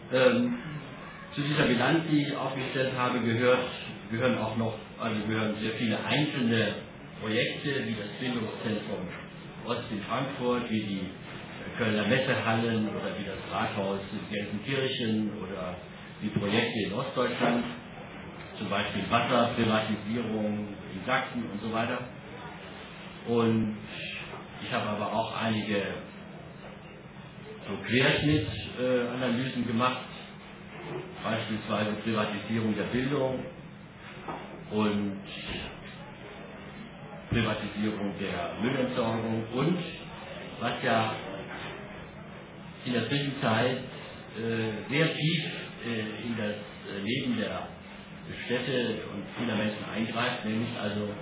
Zu dieser Bilanz, die ich aufgestellt habe, gehören sehr viele einzelne Projekte, wie das Bildungszentrum Ost in Frankfurt, wie die Kölner Messehallen oder wie das Rathaus in Gelsenkirchen oder die Projekte in Ostdeutschland, zum Beispiel Wasserprivatisierung in Sachsen und so weiter. Und ich habe aber auch einige so Querschnittanalysen gemacht, beispielsweise Privatisierung der Bildung und Privatisierung der Müllentsorgung und was ja in der Zwischenzeit sehr tief in das Leben der Städte und vieler Menschen eingreift, nämlich also